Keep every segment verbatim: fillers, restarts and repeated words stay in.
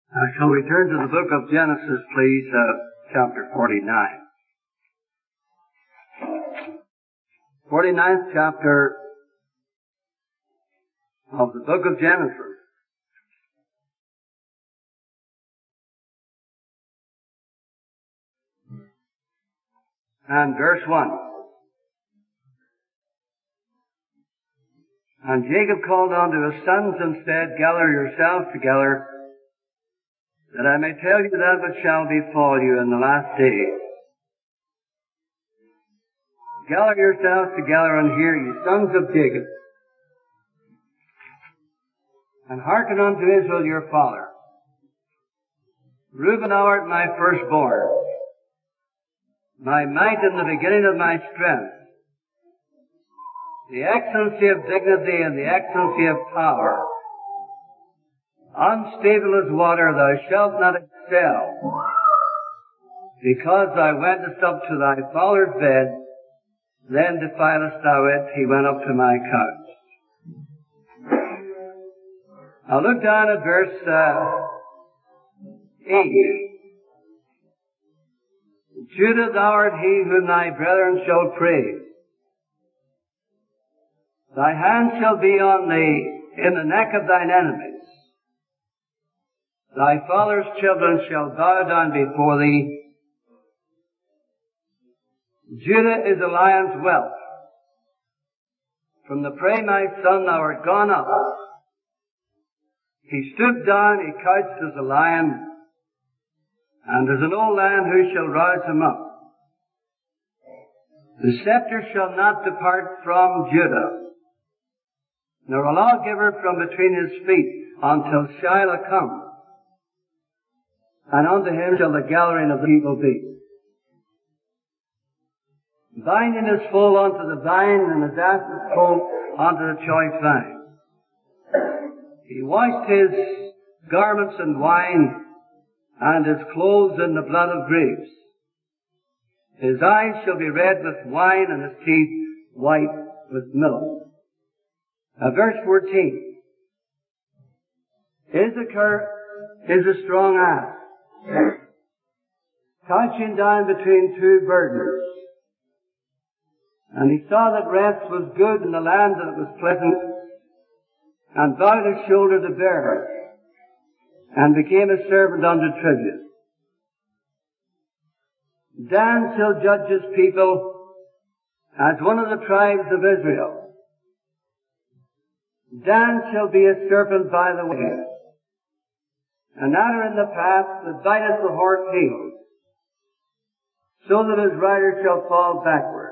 Uh, shall we turn to the book of Genesis, please, uh, chapter forty-nine. forty-ninth chapter of the book of Genesis. And verse one. And Jacob called unto his sons and said, Gather yourselves together, that I may tell you that which shall befall you in the last days. Gather yourselves together and hear, ye sons of Jacob, and hearken unto Israel your father. Reuben thou art my firstborn, my might in the beginning of my strength, the excellency of dignity and the excellency of power. Unstable as water, thou shalt not excel, because thou wentest up to thy father's bed, then defilest thou it, he went up to my couch. Now look down at verse uh, eight. Judah, thou art he whom thy brethren shall praise. Thy hand shall be on the, in the neck of thine enemies. Thy father's children shall bow down before thee. Judah is a lion's whelp. From the prey, my son, thou art gone up. He stooped down, he couched as a lion, and as an old lion, who shall rouse him up? The scepter shall not depart from Judah, nor a lawgiver from between his feet, until Shiloh come. And unto him shall the gathering of the people be. Binding his foal unto the vine, and his ass's colt unto the choice vine. He washed his garments in wine, and his clothes in the blood of grapes. His eyes shall be red with wine, and his teeth white with milk. Now verse fourteen. Issachar is a strong ass, couching down between two burdens. And he saw that rest was good in the land, that it was pleasant, and bowed his shoulder to bear it, and became a servant unto tribute. Dan shall judge his people as one of the tribes of Israel. Dan shall be a serpent by the way, an adder in the path that biteth the horse heels, so that his rider shall fall backward.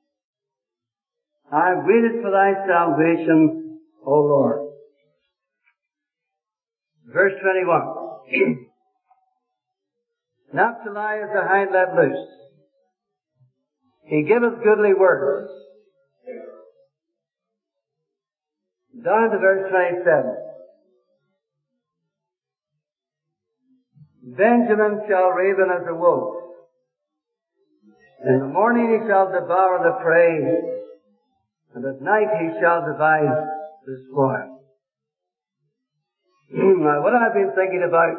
I have waited for thy salvation, O Lord. Verse twenty-one. Naphtali is a hind let loose. He giveth goodly words. Down to verse twenty-seven. Benjamin shall raven as a wolf. In the morning he shall devour the prey, and at night he shall divide the spoil. Now, what I've been thinking about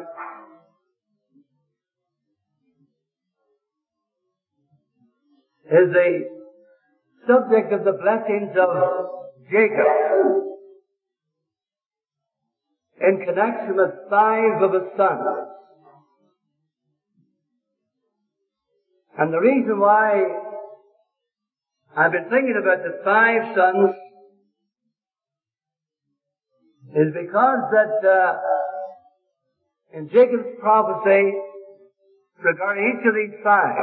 is the subject of the blessings of Jacob in connection with five of his sons. And the reason why I've been thinking about the five sons is because that uh, in Jacob's prophecy regarding each of these five,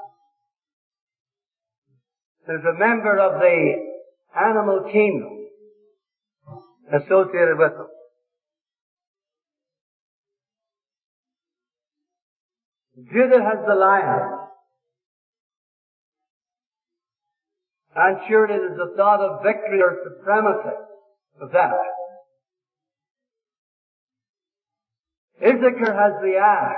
there's a member of the animal kingdom associated with them. Judah has the lion. And surely it is the thought of victory or supremacy of that. Issachar has the ass.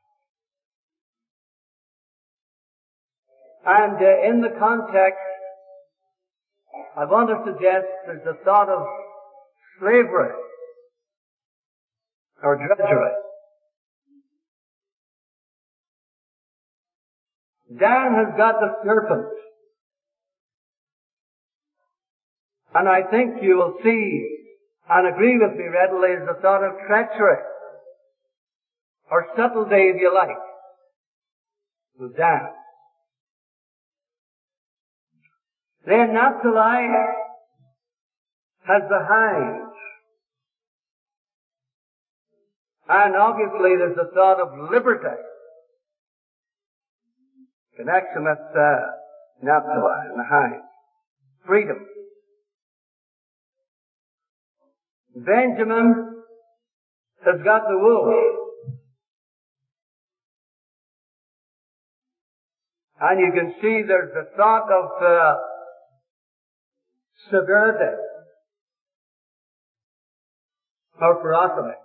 And uh, in the context, I want to suggest there's the thought of slavery or drudgery. Dan has got the serpent. And I think you will see and agree with me readily is the thought of treachery, or subtlety if you like, with Dan. Then Naphtali has the hind. And obviously there's the thought of liberty. Connection with uh, Naphtali and the hind. Freedom. Benjamin has got the wolf. And you can see there's the thought of uh, severity or ferocity.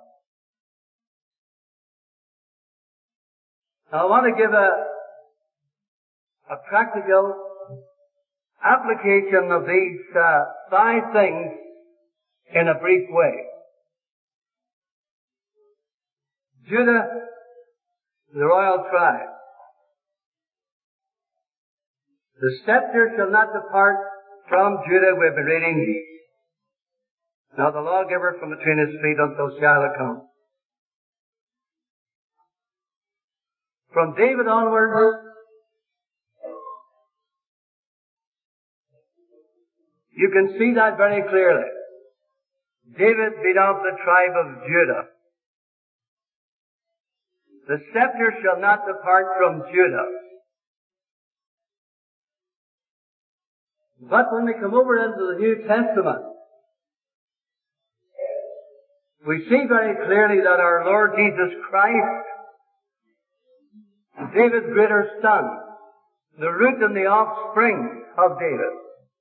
Now I want to give a, a practical application of these uh, five things in a brief way. Judah, the royal tribe. The scepter shall not depart from Judah, we've been reading. Now the lawgiver from between his feet until Shiloh come. From David onwards, you can see that very clearly. David belonged to the tribe of Judah. The scepter shall not depart from Judah. But when we come over into the New Testament, we see very clearly that our Lord Jesus Christ, David's greater son, the root and the offspring of David,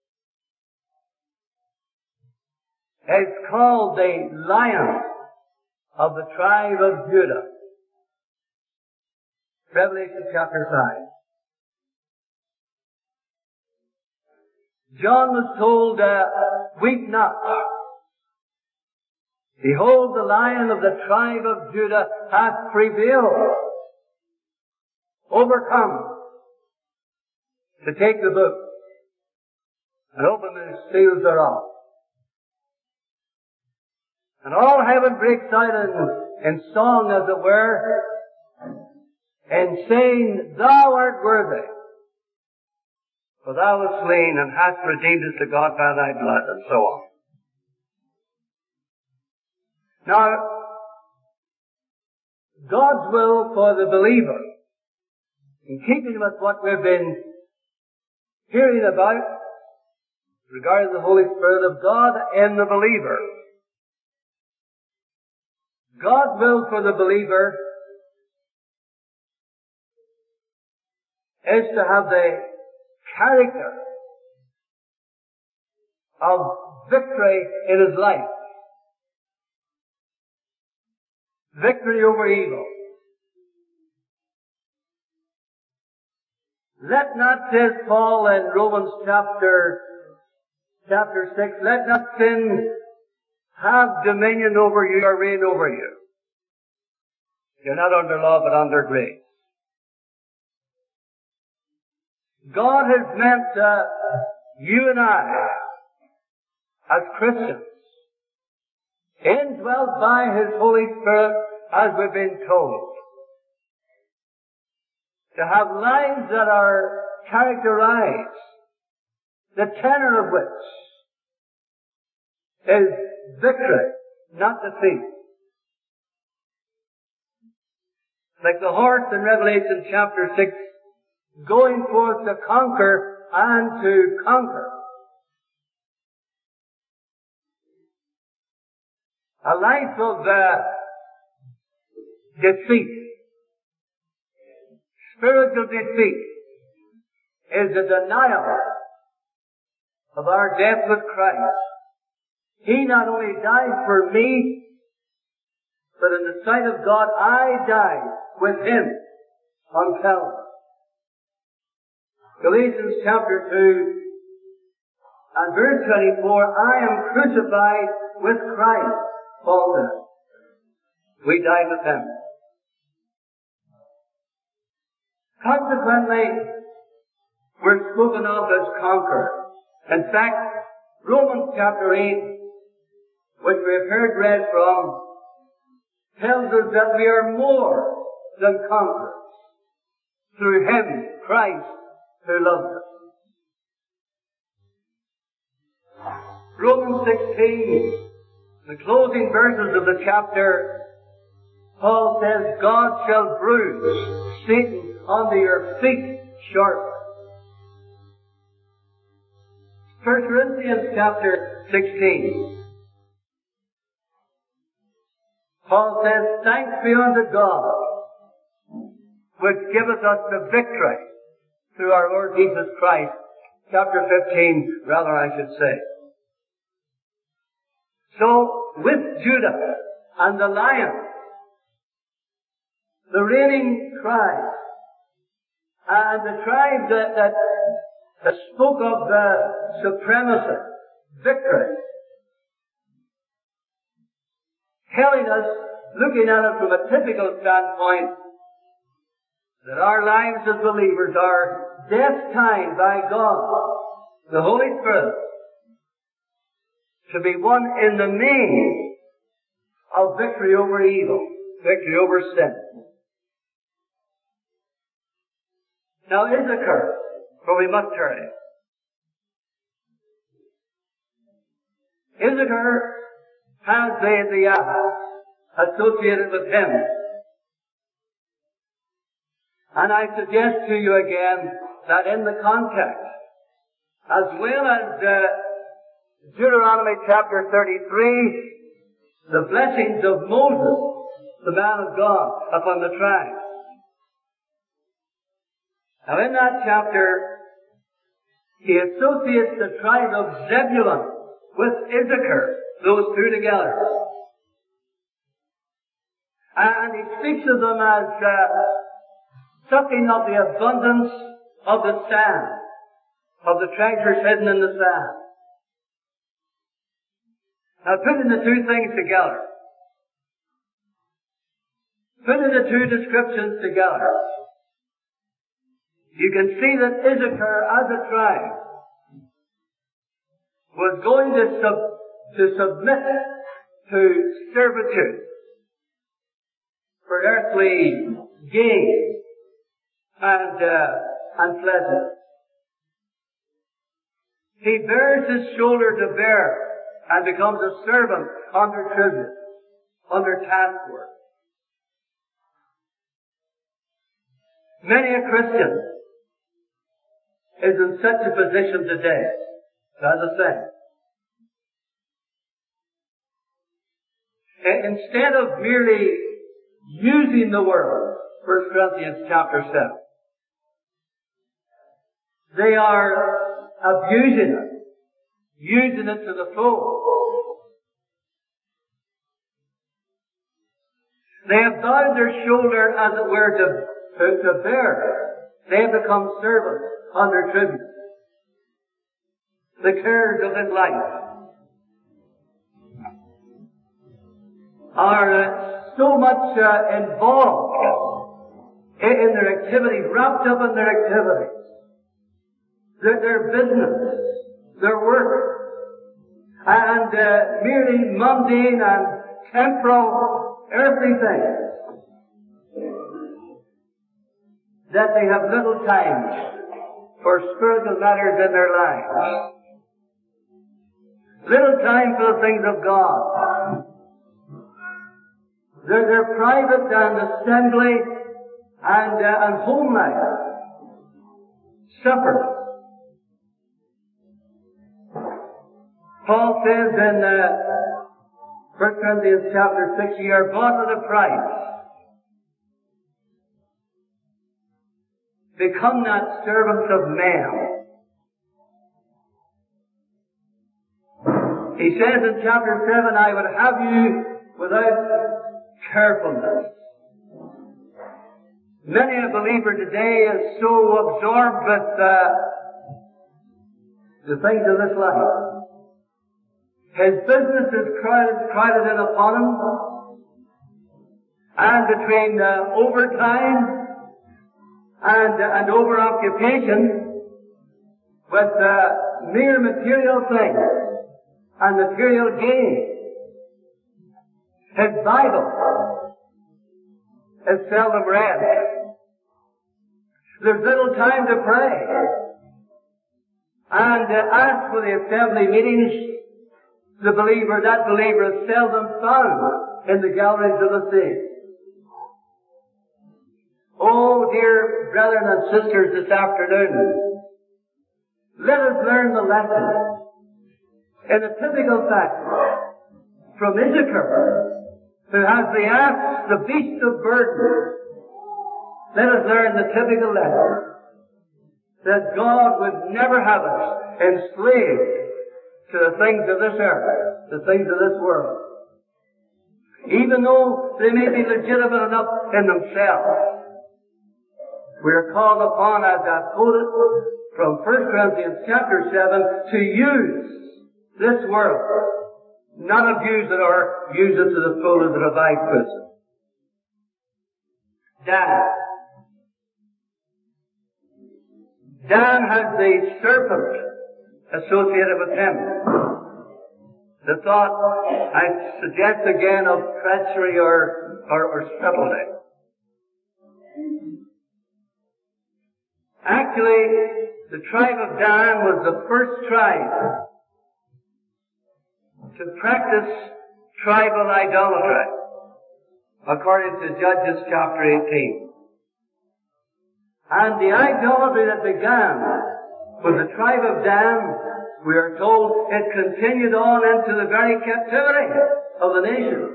is called the Lion of the tribe of Judah. Revelation chapter five. John was told, uh, weep not. Behold, the Lion of the tribe of Judah hath prevailed, overcome, to take the book and open the seals thereof. And all heaven breaks out in, in song, as it were, and saying, Thou art worthy, for thou wast slain and hast redeemed us to God by thy blood, and so on. Now, God's will for the believer, in keeping with what we've been hearing about regarding the Holy Spirit of God in the believer, God's will for the believer is to have the character of victory in his life. Victory over evil. Let not, says Paul in Romans chapter, chapter six, let not sin have dominion over you or reign over you. You're not under law but under grace. God has meant uh, you and I, as Christians, indwelt by His Holy Spirit, as we've been told, to have lives that are characterized, the tenor of which is victory, not defeat. Like the horse in Revelation chapter six, going forth to conquer and to conquer. A life of uh, defeat, spiritual defeat, is a denial of our death with Christ. He not only died for me, but in the sight of God, I died with Him on Calvary. Galatians chapter two and verse twenty-four, I am crucified with Christ, Paul says. We died with Him. Consequently, we're spoken of as conquerors. In fact, Romans chapter eight, which we have heard read from, tells us that we are more than conquerors through Him, Christ, who loved us. Romans sixteen, the closing verses of the chapter, Paul says, God shall bruise Satan under your feet shortly. First Corinthians chapter sixteen, Paul says, thanks be unto God, which giveth us the victory through our Lord Jesus Christ. Chapter fifteen, rather I should say. So, with Judah and the lion, the reigning tribe, and the tribe that, that, that spoke of the supremacy, victory, telling us, looking at it from a typical standpoint, that our lives as believers are destined by God, the Holy Spirit, to be one in the main of victory over evil, victory over sin. Now Issachar, for we must turn it. Issachar has the, the uh, associated with him. And I suggest to you again that in the context, as well as uh, Deuteronomy chapter thirty-three, the blessings of Moses, the man of God, upon the tribe. Now in that chapter, he associates the tribe of Zebulun with Issachar, those two together. And he speaks of them as uh, sucking of the abundance of the sand, of the treasures hidden in the sand. Now putting the two things together, putting the two descriptions together, you can see that Issachar as a tribe was going to, sub, to submit to servitude for earthly gain and, uh, and pleasure. He bears his shoulder to bear and becomes a servant under tribute, under task work. Many a Christian is in such a position today, as I say. Instead of merely using the word, First Corinthians chapter seven, they are abusing it, using it to the full. They have bowed their shoulder, as it were, to, to, to bear. They have become servants under tribute. The cares of this life are uh, so much uh, involved in, in their activities, wrapped up in their activities, their, their business, their work, and uh, merely mundane and temporal earthly things, that they have little time for spiritual matters in their lives. Little time for the things of God. Their, their private and assembly and, uh, and home life suffer. Paul says in uh, First Corinthians chapter six, ye are bought at a price. Become not servants of men. He says in chapter seven, I would have you without carefulness. Many a believer today is so absorbed with uh, the things of this life. His business is crowded, crowded in upon him, and between uh, overtime and, and over-occupation with uh, mere material things and material gain. His Bible is seldom read. There's little time to pray. And uh, as for the assembly meetings, the believer, that believer is seldom found in the galleries of the saints. Oh, dear brethren and sisters, this afternoon, let us learn the lesson in a typical fashion from Issachar, who has the ass, the beast of burden. Let us learn the typical lesson that God would never have us enslaved to the things of this earth, the things of this world. Even though they may be legitimate enough in themselves, we are called upon, as I've quoted from First Corinthians chapter seven, to use this world, not abuse it or use it to the full as it abides us. Dan. Dan has the serpent associated with him. The thought, I suggest again, of treachery or, or, or subtlety. Actually, the tribe of Dan was the first tribe to practice tribal idolatry, according to Judges chapter eighteen. And the idolatry that began with the tribe of Dan, we are told it continued on into the very captivity of the nation.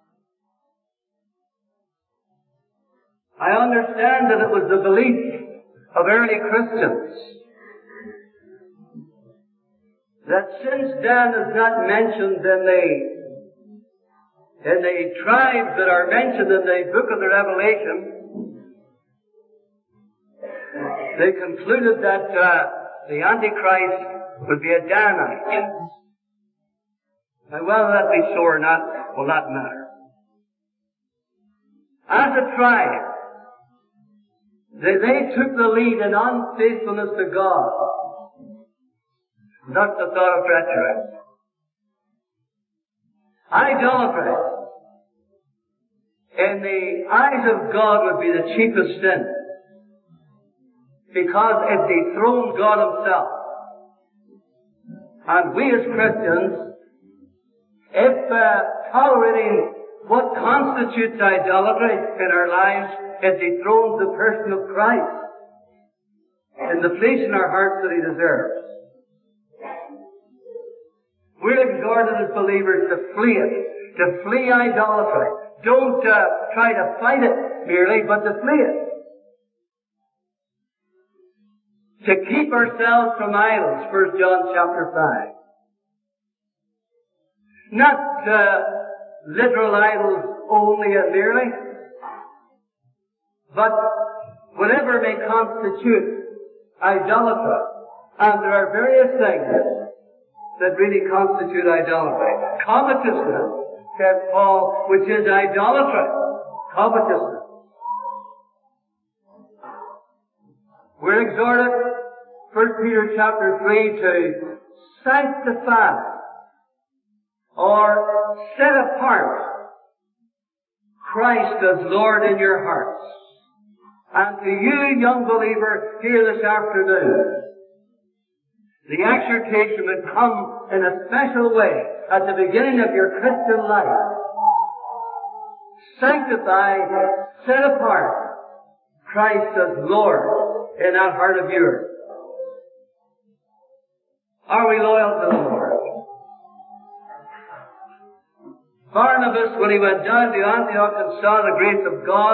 I understand that it was the belief of early Christians that since Dan is not mentioned in the in the tribes that are mentioned in the book of the Revelation, they concluded that uh, the Antichrist would be a Danite. And whether that be so or not will not matter. As a tribe, They, they took the lead in unfaithfulness to God. Not the thought of treachery. Idolatry, in the eyes of God, would be the chiefest sin, because it dethroned God Himself. And we as Christians, if uh, tolerating what constitutes idolatry in our lives, it dethrones the person of Christ in the place in our hearts that He deserves. We're exhorted as believers to flee it, to flee idolatry. Don't uh, try to fight it merely, but to flee it. To keep ourselves from idols, First John chapter five. Not uh, literal idols only and merely, but whatever may constitute idolatry. And there are various things that really constitute idolatry. Covetousness, says Paul, which is idolatry. Covetousness. We're exhorted, First Peter chapter three, to sanctify or set apart Christ as Lord in your hearts. And to you, young believer, here this afternoon, the exhortation would come in a special way at the beginning of your Christian life. Sanctify, set apart Christ as Lord in that heart of yours. Are we loyal to the Lord? Barnabas, when he went down to Antioch and saw the grace of God,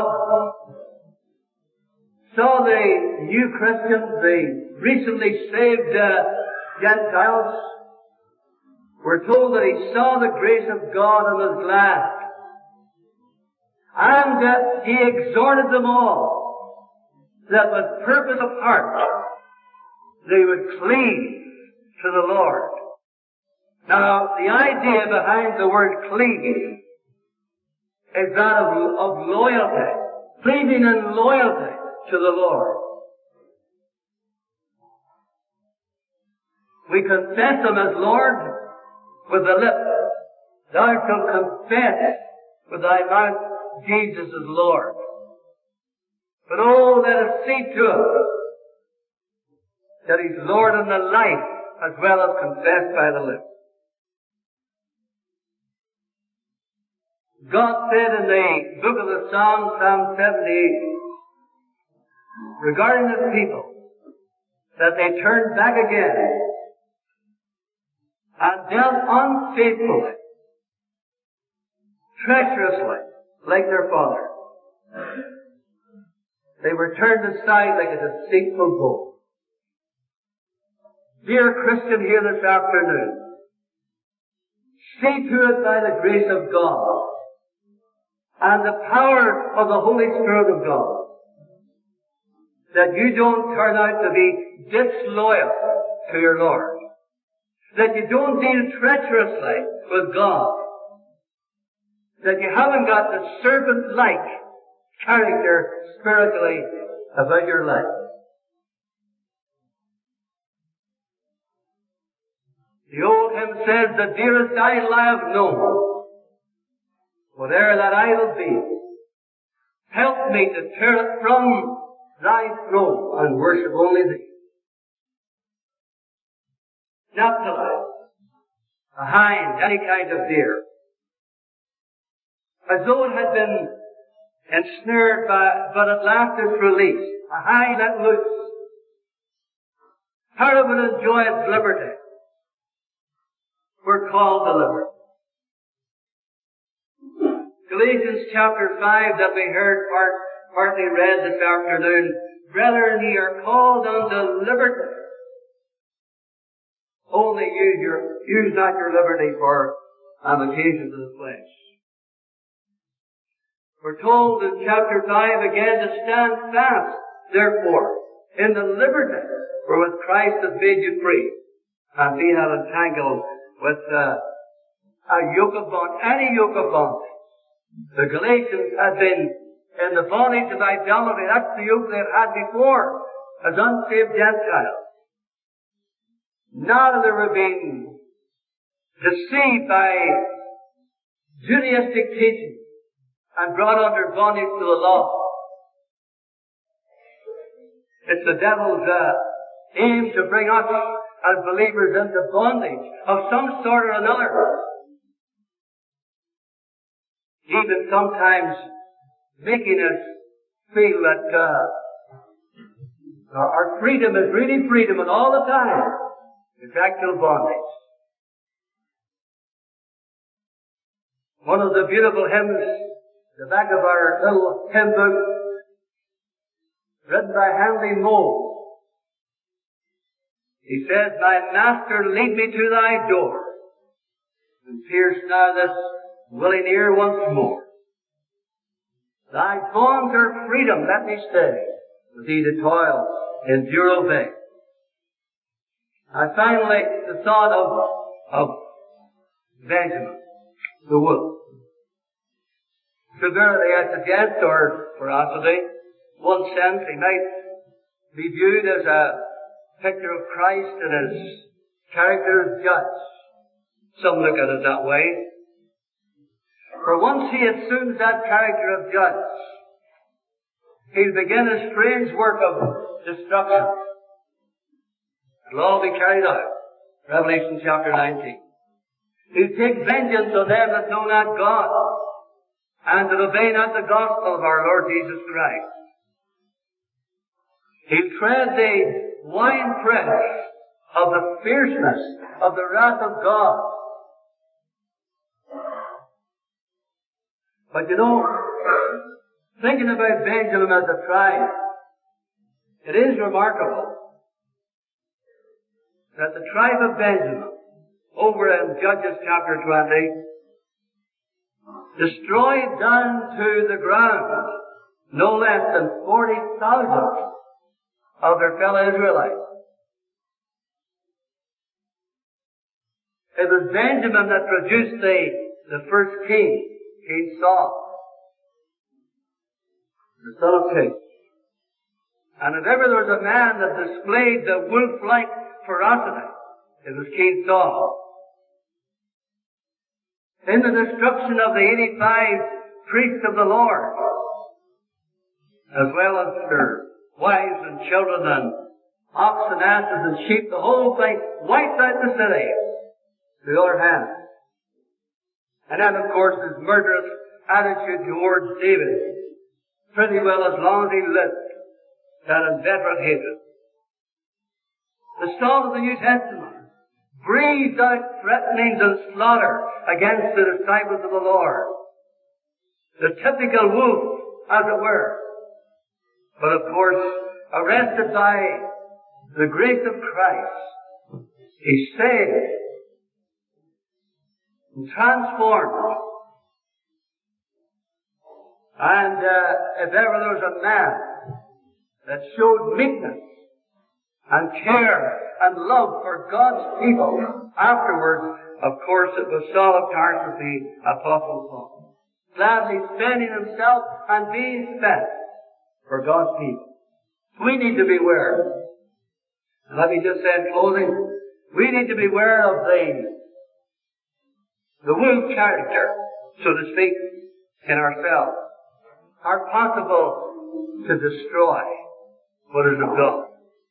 saw the new Christians, the recently saved uh, Gentiles, we're told that he saw the grace of God and was glad. And uh, he exhorted them all that with purpose of heart they would cleave to the Lord. Now, the idea behind the word cleave is that of, of loyalty, cleaving in loyalty to the Lord. We confess Him as Lord with the lips. Thou shalt confess with thy mouth Jesus is Lord. But oh, let us see to it that He's Lord in the life as well as confessed by the lips. God said in the book of the Psalms, Psalm seventy-eight, regarding His people, that they turned back again and dealt unfaithfully, treacherously, like their father. They were turned aside like a deceitful bull. Dear Christian here this afternoon, see to it by the grace of God and the power of the Holy Spirit of God that you don't turn out to be disloyal to your Lord, that you don't deal treacherously with God, that you haven't got the serpent-like character spiritually about your life. The old hymn says, the dearest idol I have known, whate'er that idol be, help me to tear it from thy throne and worship only thee. Naphtali, a hind, any kind of deer, as though it had been ensnared by, but at last it's released. A hind let loose. How it would enjoy its liberty. We're called to liberty. Galatians chapter five that we heard part, partly read this afternoon. Brethren, ye are called unto liberty. Only use your, use not your liberty for an occasion to the flesh. We're told in chapter five again to stand fast, therefore, in the liberty wherewith Christ hath made you free, and be not entangled with uh, a yoke of bondage, any yoke of bondage. The Galatians had been in the bondage of idolatry. That's the yoke they had had before, as unsaved Gentiles. Now they were being deceived by Judaistic teaching and brought under bondage to the law. It's the devil's uh, aim to bring us as believers into bondage of some sort or another. Even sometimes making us feel that uh, our freedom is really freedom, and all the time it's actual bondage. One of the beautiful hymns, the back of our little hymn book, written by Handley Moe. He says, my Master, lead me to thy door, and pierce now this willing ear once more. Thy bonds are freedom, let me stay, with thee to toil, endure, obey. And finally, the thought of, of Benjamin, the wolf. Severely as a jest or ferocity, one sense he might be viewed as a picture of Christ and his character as judge. Some look at it that way. For once he assumes that character of judge, he'll begin a strange work of destruction. It'll all be carried out. Revelation chapter nineteen. He'll take vengeance on them that know not God, and that obey not the gospel of our Lord Jesus Christ. He'll tread the winepress of the fierceness of the wrath of God. But you know, thinking about Benjamin as a tribe, it is remarkable that the tribe of Benjamin, over in Judges chapter twenty, destroyed down to the ground no less than forty thousand of their fellow Israelites. It was Benjamin that produced the, the first king, King Saul, the son of Kish. And if ever there was a man that displayed the wolf-like ferocity, It was King Saul. In the destruction of the eighty-five priests of the Lord, as well as their wives and children and oxen, asses and sheep, the whole thing wiped out the city to the other hand. And then, of course, his murderous attitude towards David, pretty well as long as he lived, that inveterate hatred. The Saul of the New Testament breathed out threatenings and slaughter against the disciples of the Lord. The typical wolf, as it were. But of course, arrested by the grace of Christ, he's saved and transformed. And uh, if ever there was a man that showed meekness and care and love for God's people afterwards, of course it was Saul of Tarsus, the Apostle Paul, gladly spending himself and being spent for God's people. We need to beware. And let me just say in closing, we need to beware of the, the wolf character, so to speak, in ourselves, are possible to destroy what is of God.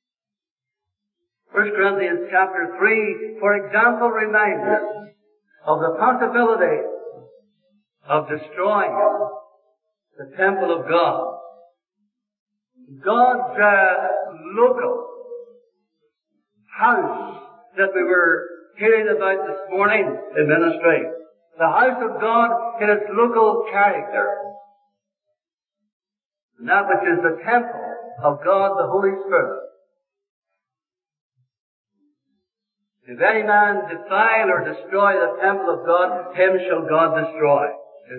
First Corinthians chapter three, for example, reminds us of the possibility of destroying the temple of God. God's uh, local house that we were hearing about this morning in ministry. The house of God in its local character. And that which is the temple of God, the Holy Spirit. If any man defile or destroy the temple of God, him shall God destroy.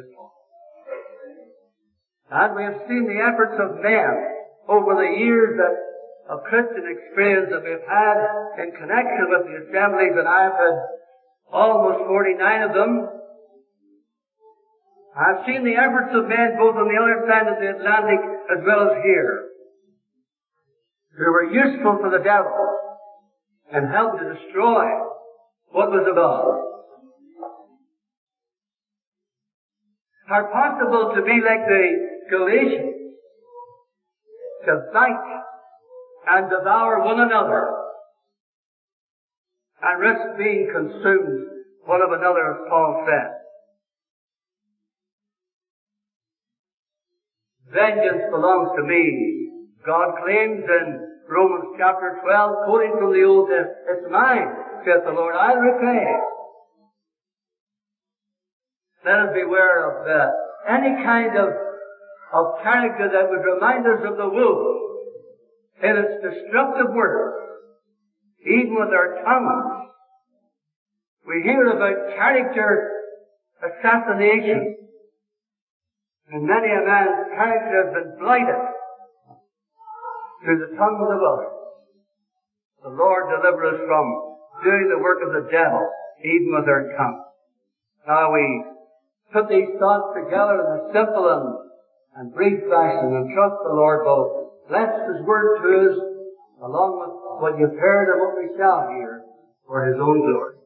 And we have seen the efforts of men over the years that of Christian experience that we've had in connection with the assemblies, and I've had almost forty-nine of them. I've seen the efforts of men both on the other side of the Atlantic as well as here, who were useful for the devil and helped to destroy what was of God. Are possible to be like the Galatians, to bite and devour one another and risk being consumed one of another, as Paul said. Vengeance belongs to me, God claims in Romans chapter twelve, quoting from the Old Testament, it's mine, saith the Lord, I'll repay. Let us beware of uh, any kind of, of character that would remind us of the wolf in its destructive work, even with our tongues. We hear about character assassination, and many a man's character has been blighted through the tongues of others. The Lord deliver us from doing the work of the devil, even with our tongue. Now we put these thoughts together in a simple and, and brief fashion, and trust the Lord will bless His word to us, along with what you've heard and what we shall hear, for His own glory.